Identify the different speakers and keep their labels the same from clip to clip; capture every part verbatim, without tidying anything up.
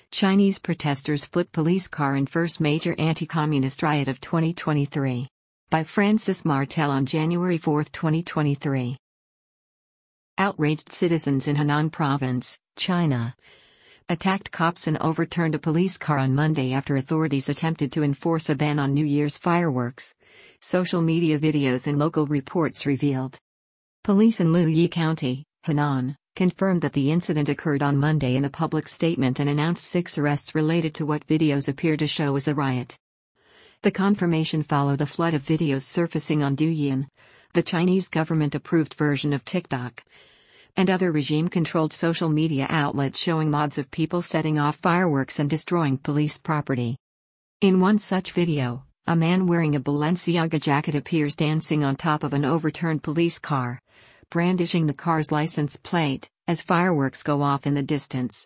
Speaker 1: Chinese protesters flip police car in first major anti-communist riot of twenty twenty-three. By Francis Martel on January fourth, twenty twenty-three. Outraged citizens in Henan Province, China, attacked cops and overturned a police car on Monday after authorities attempted to enforce a ban on New Year's fireworks, social media videos and local reports revealed. Police in Luyi County, Henan, confirmed that the incident occurred on Monday in a public statement and announced six arrests related to what videos appear to show as a riot. The confirmation followed a flood of videos surfacing on Douyin, the Chinese government-approved version of TikTok, and other regime-controlled social media outlets showing mobs of people setting off fireworks and destroying police property. In one such video, a man wearing a Balenciaga jacket appears dancing on top of an overturned police car, brandishing the car's license plate, as fireworks go off in the distance.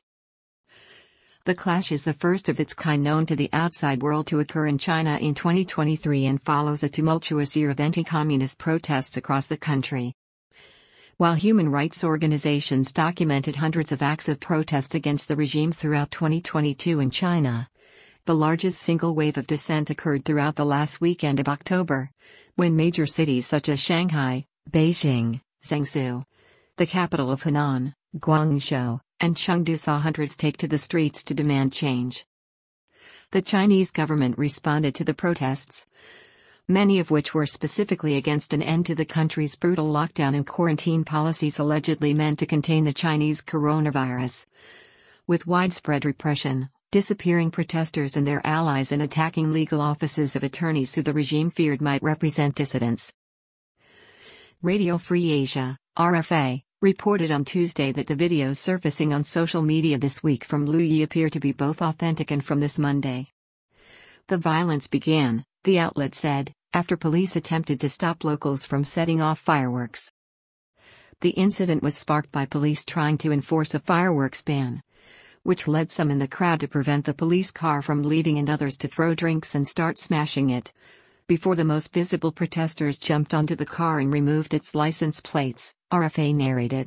Speaker 1: The clash is the first of its kind known to the outside world to occur in China in twenty twenty-three and follows a tumultuous year of anti-communist protests across the country. While human rights organizations documented hundreds of acts of protest against the regime throughout twenty twenty-two in China, the largest single wave of dissent occurred throughout the last weekend of October, when major cities such as Shanghai, Beijing, Zhengzhou, the capital of Henan, Guangzhou, and Chengdu saw hundreds take to the streets to demand change. The Chinese government responded to the protests, many of which were specifically against an end to the country's brutal lockdown and quarantine policies allegedly meant to contain the Chinese coronavirus, with widespread repression, disappearing protesters and their allies and attacking legal offices of attorneys who the regime feared might represent dissidents. Radio Free Asia, R F A, reported on Tuesday that the videos surfacing on social media this week from Luyi appear to be both authentic and from this Monday. The violence began, the outlet said, after police attempted to stop locals from setting off fireworks. The incident was sparked by police trying to enforce a fireworks ban, which led some in the crowd to prevent the police car from leaving and others to throw drinks and start smashing it, before the most visible protesters jumped onto the car and removed its license plates, R F A narrated.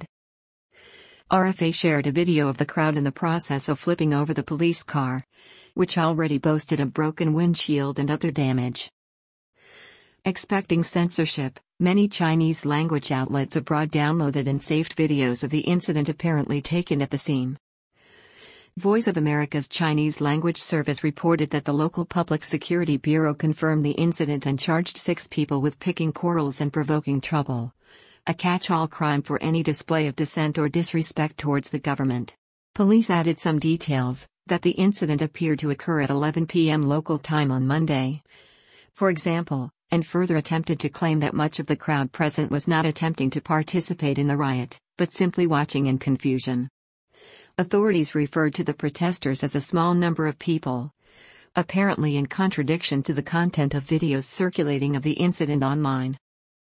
Speaker 1: R F A shared a video of the crowd in the process of flipping over the police car, which already boasted a broken windshield and other damage. Expecting censorship, many Chinese language outlets abroad downloaded and saved videos of the incident apparently taken at the scene. Voice of America's Chinese language service reported that the local Public Security Bureau confirmed the incident and charged six people with picking quarrels and provoking trouble, a catch-all crime for any display of dissent or disrespect towards the government. Police added some details, that the incident appeared to occur at eleven p m local time on Monday, for example, and further attempted to claim that much of the crowd present was not attempting to participate in the riot, but simply watching in confusion. Authorities referred to the protesters as a small number of people, apparently in contradiction to the content of videos circulating of the incident online.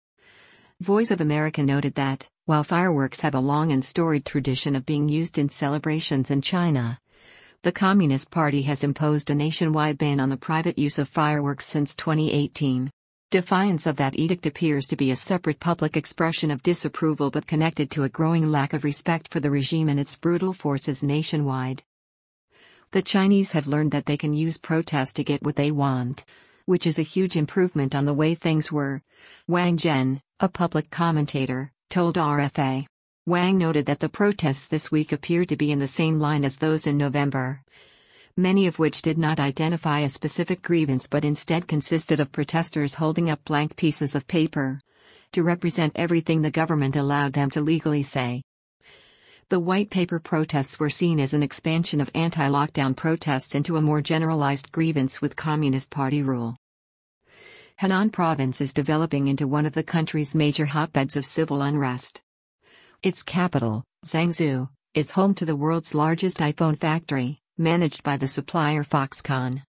Speaker 1: Voice of America noted that, while fireworks have a long and storied tradition of being used in celebrations in China, the Communist Party has imposed a nationwide ban on the private use of fireworks since twenty eighteen. Defiance of that edict appears to be a separate public expression of disapproval but connected to a growing lack of respect for the regime and its brutal forces nationwide. The Chinese have learned that they can use protest to get what they want, which is a huge improvement on the way things were, Wang Zhen, a public commentator, told R F A. Wang noted that the protests this week appear to be in the same line as those in November, many of which did not identify a specific grievance but instead consisted of protesters holding up blank pieces of paper to represent everything the government allowed them to legally say. The white paper protests were seen as an expansion of anti-lockdown protests into a more generalized grievance with Communist Party rule. Henan Province is developing into one of the country's major hotbeds of civil unrest. Its capital, Zhengzhou, is home to the world's largest iPhone factory, managed by the supplier Foxconn.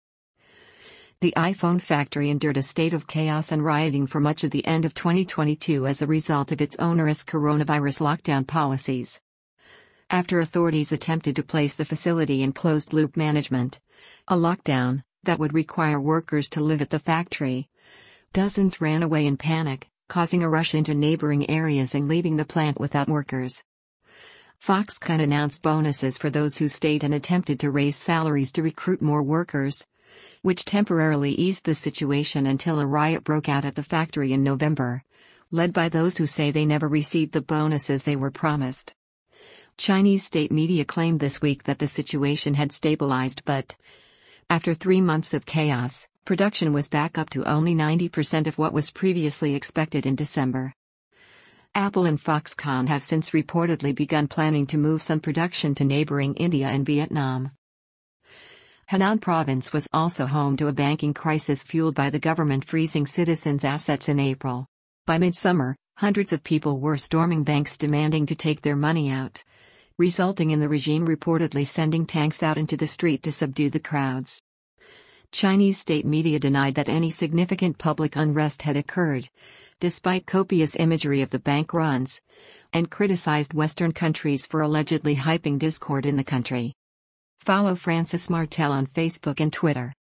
Speaker 1: The iPhone factory endured a state of chaos and rioting for much of the end of twenty twenty-two as a result of its onerous coronavirus lockdown policies. After authorities attempted to place the facility in closed-loop management, a lockdown that would require workers to live at the factory, dozens ran away in panic, causing a rush into neighboring areas and leaving the plant without workers. Foxconn announced bonuses for those who stayed and attempted to raise salaries to recruit more workers, which temporarily eased the situation until a riot broke out at the factory in November, led by those who say they never received the bonuses they were promised. Chinese state media claimed this week that the situation had stabilized, but after three months of chaos, production was back up to only ninety percent of what was previously expected in December. Apple and Foxconn have since reportedly begun planning to move some production to neighboring India and Vietnam. Henan province was also home to a banking crisis fueled by the government freezing citizens' assets in April. By midsummer, hundreds of people were storming banks demanding to take their money out, resulting in the regime reportedly sending tanks out into the street to subdue the crowds. Chinese state media denied that any significant public unrest had occurred, despite copious imagery of the bank runs, and criticized Western countries for allegedly hyping discord in the country. Follow Francis Martel on Facebook and Twitter.